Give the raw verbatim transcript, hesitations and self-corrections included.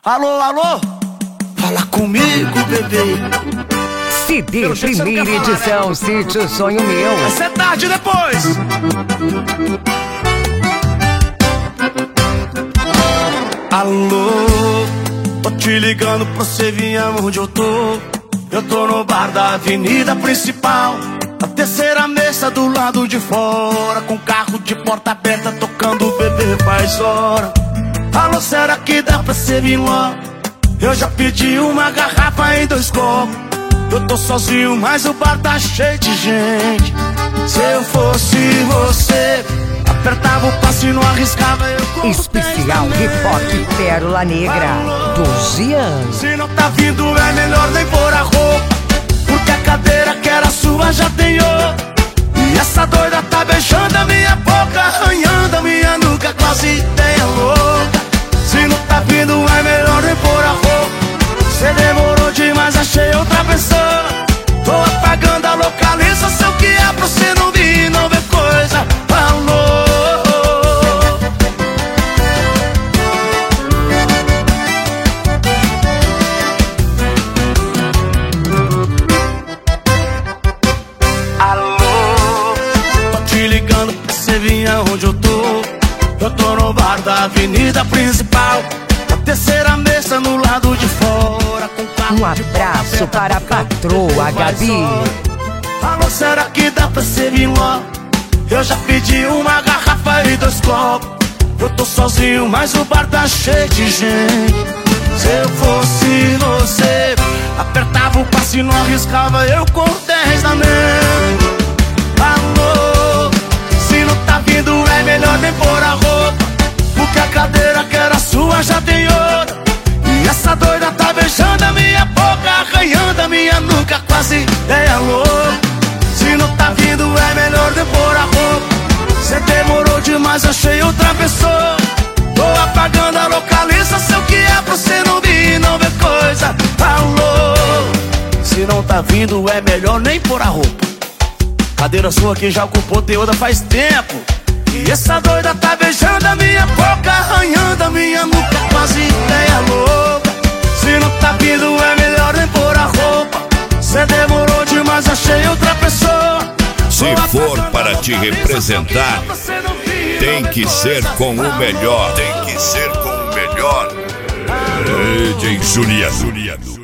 Alô, alô, fala comigo, bebê. C D primeira edição, né? Sítio Sonho Meu. Vai ser tarde depois. Alô, tô te ligando pra você vir aonde eu tô. Eu tô no bar da avenida principal, a terceira mesa do lado de fora, com carro de porta aberta tocando o bebê faz hora. Alô, será que dá pra você vir lá? Eu já pedi uma garrafa em dois copos. Eu tô sozinho, mas o bar tá cheio de gente. Se eu fosse você, apertava o passo e não arriscava. Eu especial Hip Hop Pérola Negra, doze anos. Se não tá vindo é melhor nem pôr a roupa, porque a cadeira que era sua já tem outra. E essa doida tá beijando a minha boca, arranhando a minha nuca, quase ideia louca. Se não tá vindo é melhor nem pôr a roupa. Cê demorou demais, achei outra pessoa. Tô apagando a localização que é pra você não vir, não ver coisa. Alô, alô, tô te ligando pra você vir aonde eu tô. Eu tô no bar da avenida principal, a terceira mesa no lado de fora, com carro. Um abraço para a patroa Gabi. Alô, será que dá pra você vir lá? Eu já pedi uma garrafa e dois copos. Eu tô sozinho, mas o bar tá cheio de gente. Se eu fosse você, apertava o passo e não arriscava, eu com dez na mente. Alô, se não tá vindo é melhor nem pôr a roupa, porque a cadeira que era sua já tem outra. E essa doida tá beijando a minha boca, arranhando a minha nuca, quase ideia louca. Se não tá vindo é melhor nem pôr a roupa. Cê demorou demais, achei outra pessoa. Tô apagando a localização que é pra cê não vir, não ver coisa. Alô, se não tá vindo é melhor nem pôr a roupa. Cadeira sua que já ocupou teoda faz tempo. E essa doida tá beijando a minha boca, arranhando a minha nuca, quase ideia louca. Se não tá vindo é melhor nem pôr a roupa. Cê demorou demais, achei outra pessoa. Se for para te representar, tem que ser com o melhor. Tem que ser com o melhor. D J Juliano.